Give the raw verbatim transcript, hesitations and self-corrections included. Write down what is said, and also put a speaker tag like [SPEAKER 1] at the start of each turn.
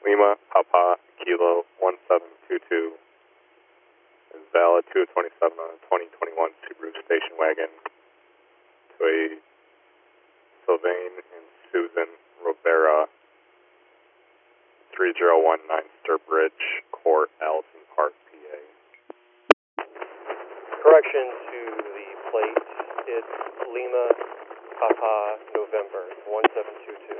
[SPEAKER 1] Lima, Papa, Kilo, one seven two two is valid two twenty-seven on a twenty twenty-one Subaru station wagon to a Sylvain and Susan Rivera, three zero one nine Sturbridge Court, Allison Park, P A.
[SPEAKER 2] Correction to the plate, it's Lima, Papa, November, one seven two two.